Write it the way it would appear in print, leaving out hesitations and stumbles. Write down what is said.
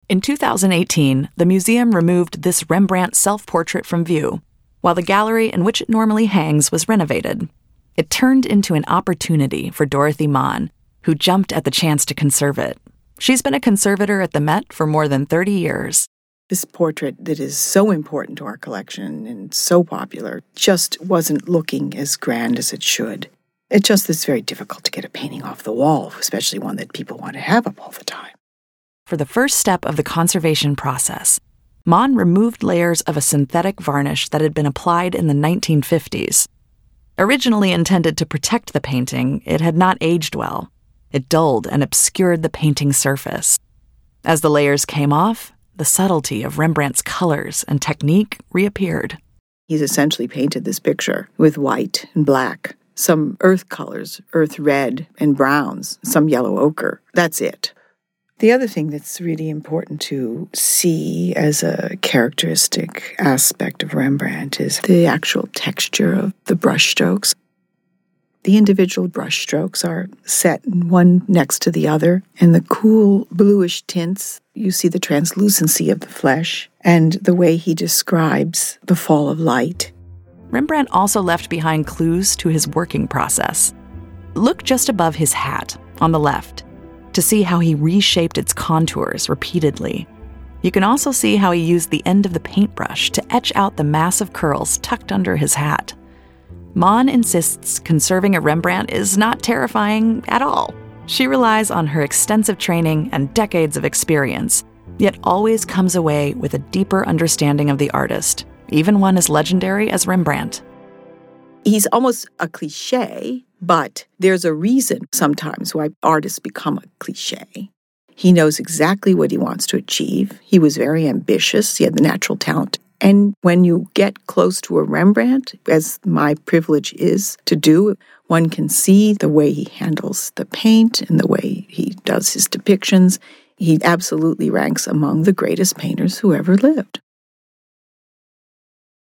In 2018, the museum removed this Rembrandt self-portrait from view, while the gallery in which it normally hangs was renovated. It turned into an opportunity for Dorothy Mann, who jumped at the chance to conserve it. She's been a conservator at the Met for more than 30 years. This portrait that is so important to our collection and so popular just wasn't looking as grand as it should. It's just it's very difficult to get a painting off the wall, especially one that people want to have up all the time. For the first step of the conservation process, Mann removed layers of a synthetic varnish that had been applied in the 1950s. Originally intended to protect the painting, it had not aged well. It dulled and obscured the painting's surface. As the layers came off, the subtlety of Rembrandt's colors and technique reappeared. He's essentially painted this picture with white and black, some earth colors, earth red and browns, some yellow ochre. That's it. The other thing that's really important to see as a characteristic aspect of Rembrandt is the actual texture of the brushstrokes. The individual brushstrokes are set one next to the other, and the cool bluish tints, you see the translucency of the flesh and the way he describes the fall of light. Rembrandt also left behind clues to his working process. Look just above his hat, on the left, to see how he reshaped its contours repeatedly. You can also see how he used the end of the paintbrush to etch out the massive curls tucked under his hat. Mann insists conserving a Rembrandt is not terrifying at all. She relies on her extensive training and decades of experience, yet always comes away with a deeper understanding of the artist, even one as legendary as Rembrandt. He's almost a cliché, but there's a reason sometimes why artists become a cliché. He knows exactly what he wants to achieve. He was very ambitious. He had the natural talent. And when you get close to a Rembrandt, as my privilege is to do, one can see the way he handles the paint and the way he does his depictions. He absolutely ranks among the greatest painters who ever lived.